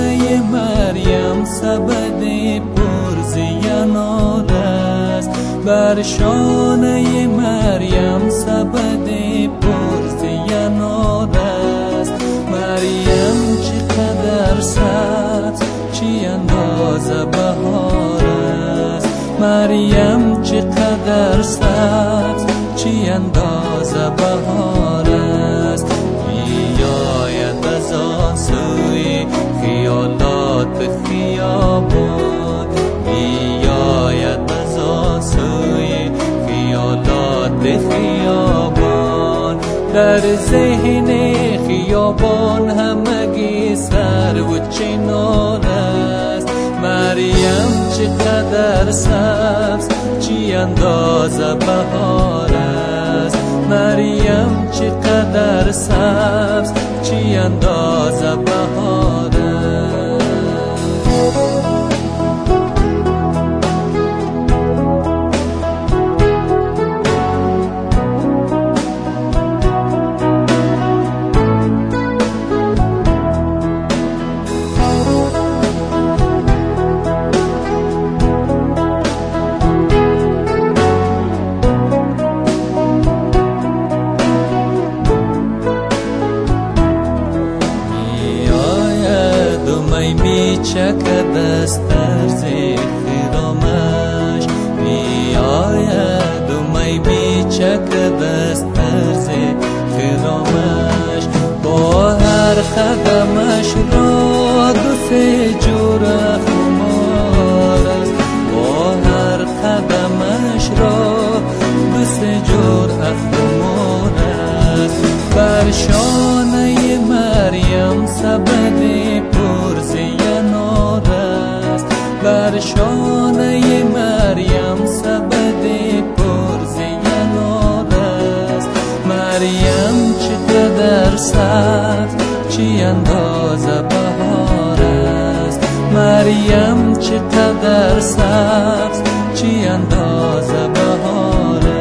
شانه مریم سبد پرزینار است، بر شانه مریم سبد پرزینار است. مریم چقدر سبز، چی اندازه بهار است. مریم چقدر سبز، چی اندازه بهار است. بیاید از آن سوی خیالات به خیابان، بیاید از آن سوی خیالات به خیابان. در ذهن خیابان همگی سر و چنار است. مریم چقدر سبز، چی اندازه بهار است. مریم چقدر سبز، چی اندازه بهار است. میچکد از طرز خرامش، میآید و می میچکد از طرز خرامش. با هر قدمش را دو سه جور خمار است، با هر قدمش را دو سه جور خمار است. بر شانه مریم سبد پرزینار است، بر شانه مریم سبد پرزینار است. مریم چقدر سبز، چی اندازه بهار است. مریم چقدر سبز، چی اندازه بهار است.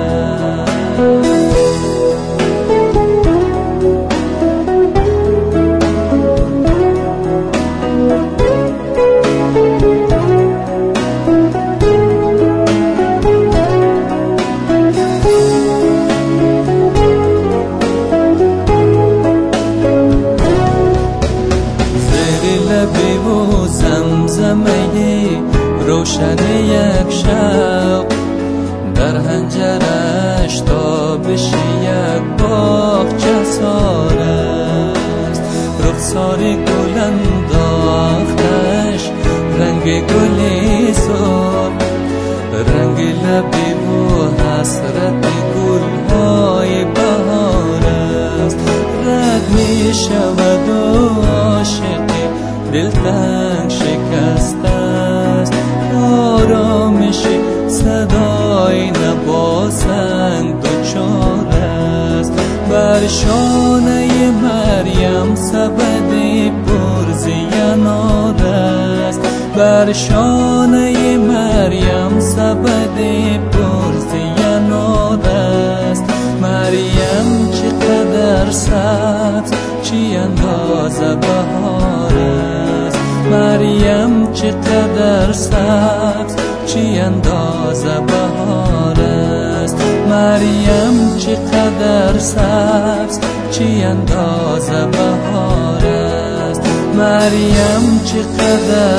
و زمزمه روشن یک شب، در حنجرش تابش یک باغچه سار است. رخسار گل انداختش رنگ گلی سر، رنگ لبی و حسرت گلهای بهار است. رد می شود و عاشق دلتنگ شکست است. آرامش صدای نباسنگ دوچار است. بر شانه مریم سبد پرزینار است، بر شانه مریم سبد پرزینار است. مریم چقدر سبز، چی اندازه بهار است. مریم چقدر سبز، چی اندازه بهار است. مریم چقدر سبز، چی اندازه بهار است. مریم چقدر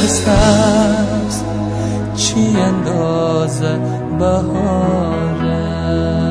سبز، چی اندازه بهار است.